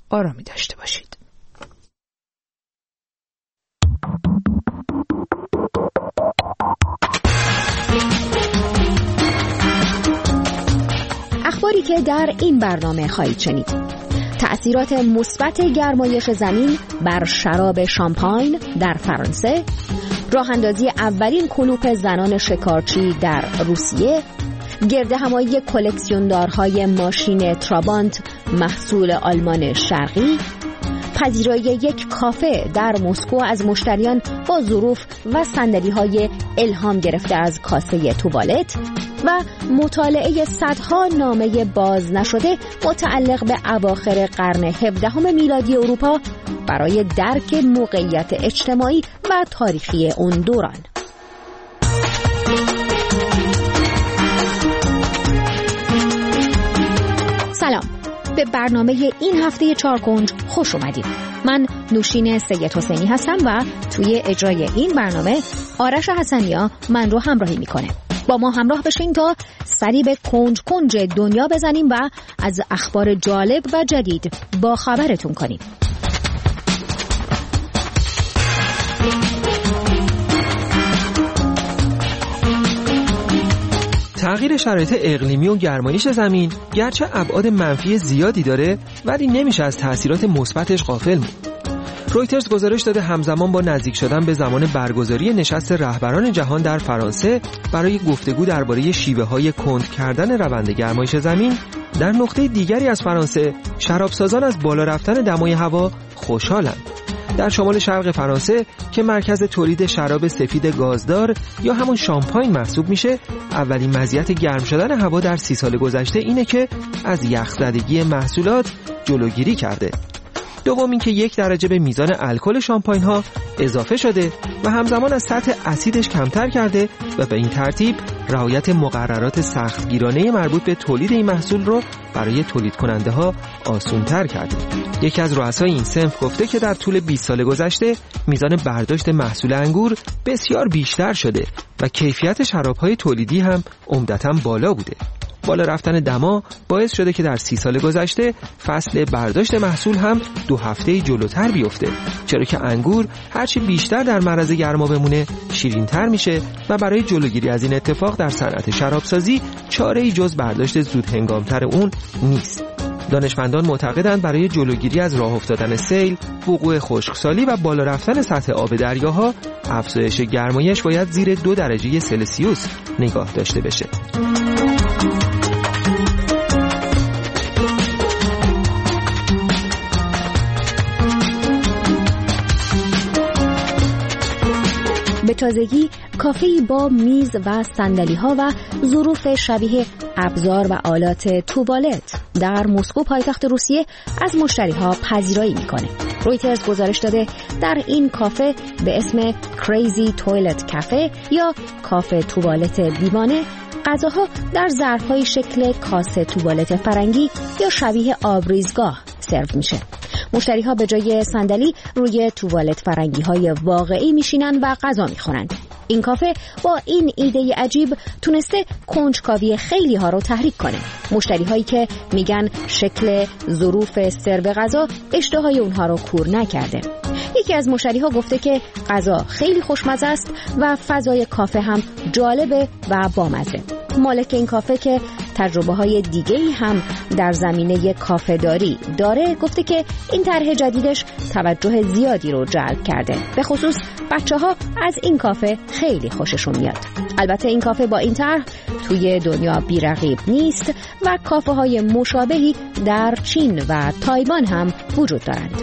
آرامی داشته باشید. اخباری که در این برنامه خواهید شنید: تأثیرات مثبت گرمایش زمین بر شراب شامپاین در فرانسه، راه اندازی اولین کلوپ زنان شکارچی در روسیه، گردهمایی کلکسیوندارهای ماشین ترابانت محصول آلمان شرقی، پذیرایی یک کافه در مسکو از مشتریان با ظروف و صندلی‌های الهام گرفته از کاسه توالت و مطالعه صدها نامه باز نشده متعلق به اواخر قرن 17 میلادی اروپا برای درک موقعیت اجتماعی و تاریخی اون دوران. سلام، به برنامه این هفته چارکنج خوش اومدید. من نوشین سید حسینی هستم و توی اجرای این برنامه آرش حسنیا من رو همراهی میکنه. با ما همراه بشین تا سری به کنج کنج دنیا بزنیم و از اخبار جالب و جدید با خبرتون کنیم. تغییر شرایط اقلیمی و گرمایش زمین گرچه ابعاد منفی زیادی داره ولی نمیشه از تأثیرات مثبتش غافل موند. رویترز گزارش داده همزمان با نزدیک شدن به زمان برگزاری نشست رهبران جهان در فرانسه برای گفتگو درباره شیوه‌های کند کردن روند گرمایش زمین، در نقطه دیگری از فرانسه شرابسازان از بالا رفتن دمای هوا خوشحالند. در شمال شرق فرانسه که مرکز تولید شراب سفید گازدار یا همون شامپاین محسوب میشه، اولین مزیت گرم شدن هوا در 30 سال گذشته اینه که از یخزدگی محصولات جلوگیری کرده. دوم این که 1 درجه به میزان الکل شامپاین ها اضافه شده و همزمان از سطح اسیدش کمتر کرده و به این ترتیب رعایت مقررات سختگیرانه مربوط به تولید این محصول رو برای تولید کننده ها آسان‌تر کرده. یکی از رؤسای این صنف گفته که در طول 20 سال گذشته میزان برداشت محصول انگور بسیار بیشتر شده و کیفیت شراب‌های تولیدی هم عمدتاً بالا بوده. بالا رفتن دما باعث شده که در 30 سال گذشته فصل برداشت محصول هم 2 هفته جلوتر بیفته، چرا که انگور هرچی بیشتر در معرض گرما بمونه شیرین‌تر میشه و برای جلوگیری از این اتفاق در صنعت شرابسازی چاره‌ای جز برداشت زود هنگامتر اون نیست. دانشمندان معتقدند برای جلوگیری از راه افتادن سیل، وقوع خشکسالی و بالا رفتن سطح آب دریاها، افزایش گرمایش باید زیر 2 درجه سلسیوس نگاه داشته بشه. به تازگی کافه‌ای با میز و صندلی‌ها و ظروف شبیه ابزار و آلات توالت در مسکو پایتخت روسیه از مشتری‌ها پذیرایی می‌کنه. رویترز گزارش داده در این کافه به اسم کریزی توالت کافه یا کافه توالت دیوانه، غذاها در ظرف‌های شکل کاسه توالت فرنگی یا شبیه آبریزگاه سرو میشه. مشتری‌ها به جای صندلی روی توالت فرنگی‌های واقعی میشینن و غذا میخورن. این کافه با این ایده عجیب تونسته کنجکاوی خیلی ها رو تحریک کنه. مشتری‌هایی که میگن شکل ظروف سرو غذا اشتهای اونها رو کور نکرده. یکی از مشتری‌ها گفته که غذا خیلی خوشمزه است و فضای کافه هم جالبه و بامزه. مالک این کافه که تجربه‌های دیگه‌ای هم در زمینه کافه داری داره گفته که این طرح جدیدش توجه زیادی رو جلب کرده. به خصوص بچه‌ها از این کافه خیلی خوششون میاد. البته این کافه با این طرح توی دنیا بی‌رقیب نیست و کافه‌های مشابهی در چین و تایوان هم وجود دارند.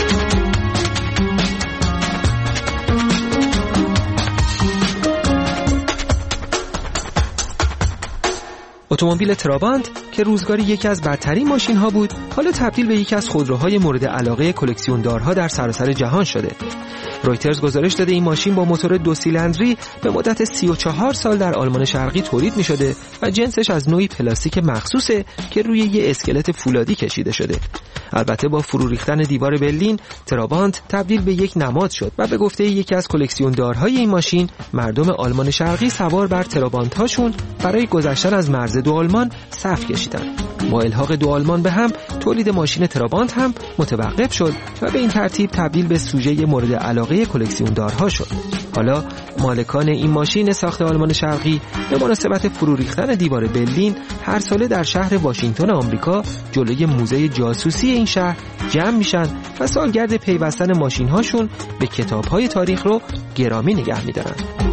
اتومبیل ترابانت که روزگاری یکی از بدترین ماشین‌ها بود، حالا تبدیل به یکی از خودروهای مورد علاقه کلکسیوندارها در سراسر جهان شده. رویترز گزارش داده این ماشین با موتور 2 سیلندری به مدت 34 سال در آلمان شرقی تولید می‌شده و جنسش از نوعی پلاستیک مخصوصه که روی یه اسکلت فولادی کشیده شده. البته با فرو ریختن دیوار برلین، ترابانت تبدیل به یک نماد شد و به گفته یکی از کلکسیوندارهای این ماشین، مردم آلمان شرقی سوار بر ترابانت‌هاشون برای گذشتن از مرز 2 آلمان صف کشیدن. با الحاق 2 آلمان به هم، تولید ماشین ترابانت هم متوقف شد و به این ترتیب تبدیل به سوژه مورد علاقه کلکسیوندارها شد. حالا مالکان این ماشین ساخت آلمان شرقی به مناسبت فرو ریختن دیوار برلین هر ساله در شهر واشنگتن آمریکا جلوی موزه جاسوسی این شهر جمع میشن و سالگرد پیوستن ماشین‌هاشون به کتاب‌های تاریخ رو گرامی نگه می‌دارن.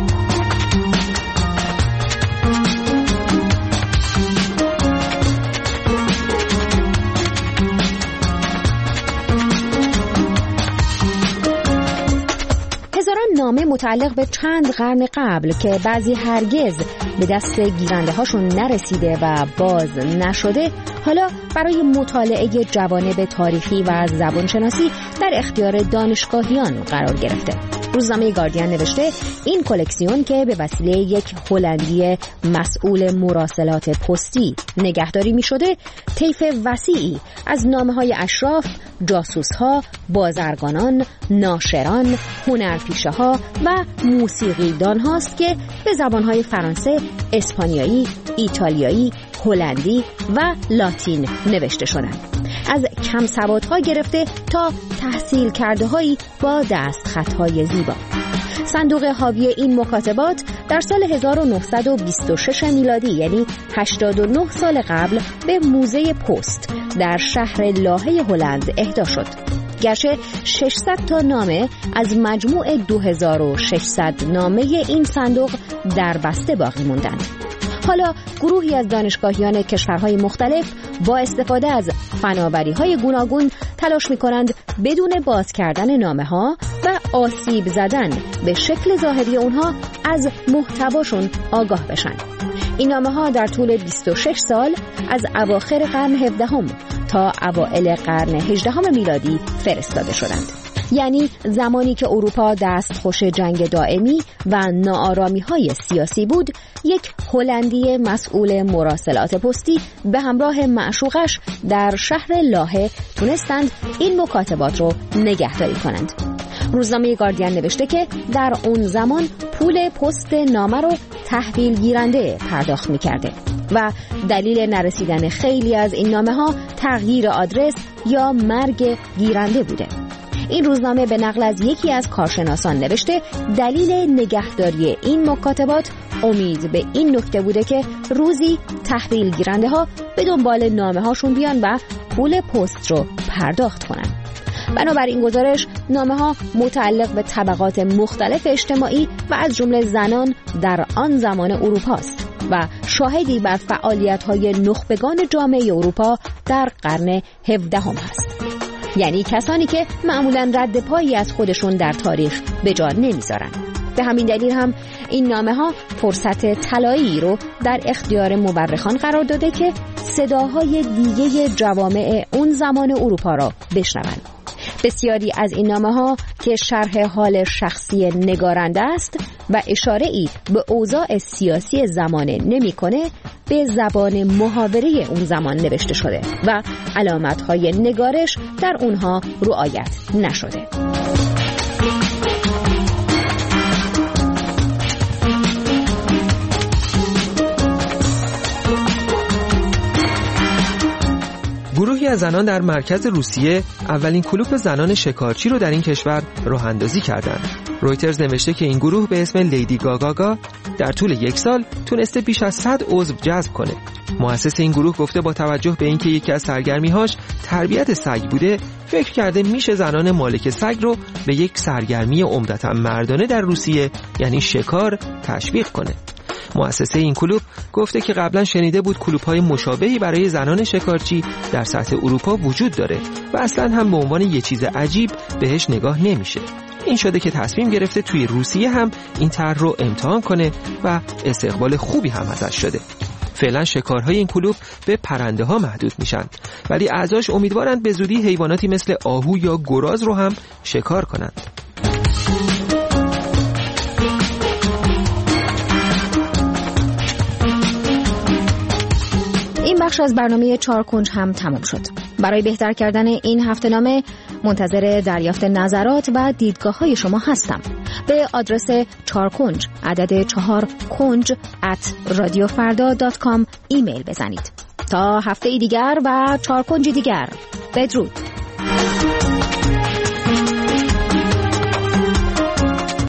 نامه متعلق به چند قرن قبل که بعضی هرگز به دست گیرنده هاشون نرسیده و باز نشده حالا برای مطالعه جوانب تاریخی و زبانشناسی در اختیار دانشگاهیان قرار گرفته. روزنامه گاردین نوشته این کلکسیون که به وسیله یک هلندی مسئول مراسلات پستی نگهداری می شده طیف وسیعی از نامه‌های اشراف، جاسوس‌ها، بازرگانان، ناشران، هنرپیشه‌ها و موسیقیدان هاست که به زبان‌های فرانسه، اسپانیایی، ایتالیایی، هلندی و لاتین نوشته شدند. از کم سوادها گرفته تا تحصیل کرده هایی با دستخطهای زیبا. صندوق حاوی این مکاتبات در سال 1926 میلادی یعنی 89 سال قبل به موزه پست در شهر لاهه هلند اهدا شد. گرچه 600 تا نامه از مجموع 2600 نامه این صندوق در بسته باقی موندند. حالا گروهی از دانشگاهیان کشورهای مختلف با استفاده از فناوری‌های گوناگون تلاش می‌کنند بدون باز کردن نامه‌ها و آسیب زدن به شکل ظاهری اونها از محتواشون آگاه بشن. این نامه‌ها در طول 26 سال از اواخر قرن 17 تا اوائل قرن 18 میلادی فرستاده شدند. یعنی زمانی که اروپا دستخوش جنگ دائمی و ناآرامی‌های سیاسی بود، یک هلندی مسئول مراسلات پستی به همراه معشوقش در شهر لاهه تونستند این مکاتبات رو نگهداری کنند. روزنامه گاردین نوشته که در اون زمان پول پست نامه رو تحویل گیرنده پرداخت می‌کرده و دلیل نرسیدن خیلی از این نامه‌ها تغییر آدرس یا مرگ گیرنده بوده. این روزنامه به نقل از یکی از کارشناسان نوشته دلیل نگهداری این مکاتبات امید به این نکته بوده که روزی تحویل گیرنده ها به دنبال نامه هاشون بیان و پول پست رو پرداخت کنن. بنابراین گزارش نامه ها متعلق به طبقات مختلف اجتماعی و از جمله زنان در آن زمان اروپا است و شاهدی بر فعالیت های نخبگان جامعه اروپا در قرن 17 هست. یعنی کسانی که معمولاً رد پایی از خودشون در تاریخ به جا نمیذارن. به همین دلیل هم این نامه ها فرصت طلایی رو در اختیار مورخان قرار داده که صداهای دیگه جوامع اون زمان اروپا را بشنوند. بسیاری از این نامه ها که شرح حال شخصی نگارنده است و اشاره‌ای به اوضاع سیاسی زمانه نمی‌کنه، به زبان محاوره اون زمان نوشته شده و علامت‌های نگارش در اونها رعایت نشده. گروهی از زنان در مرکز روسیه اولین کلوپ زنان شکارچی رو در این کشور راه اندازی کردند. رویترز نوشته که این گروه به اسم لیدی گاگاگا در طول یک سال تونسته بیش از 100 عضو جذب کنه. مؤسس این گروه گفته با توجه به اینکه یکی از سرگرمی‌هاش تربیت سگ بوده، فکر کرده میشه زنان مالک سگ رو به یک سرگرمی عمدتاً مردانه در روسیه یعنی شکار تشویق کنه. مؤسسه این کلوب گفته که قبلا شنیده بود کلوب‌های مشابهی برای زنان شکارچی در سطح اروپا وجود داره و اصلاً هم به عنوان یه چیز عجیب بهش نگاه نمیشه. این شده که تصمیم گرفته توی روسیه هم این طرح رو امتحان کنه و استقبال خوبی هم ازش شده. فعلا شکارهای این کلوب به پرنده ها محدود میشن، ولی اعضاش امیدوارند به زودی حیواناتی مثل آهو یا گراز رو هم شکار کنند. این بخش از برنامه 4 کنج هم تمام شد. برای بهتر کردن این هفته‌نامه منتظر دریافت نظرات و دیدگاه‌های شما هستم. به آدرس 4 کنج عدد 4 کنج @radiofarda.com ایمیل بزنید. تا هفته دیگر و 4 کنج دیگر. بدرود.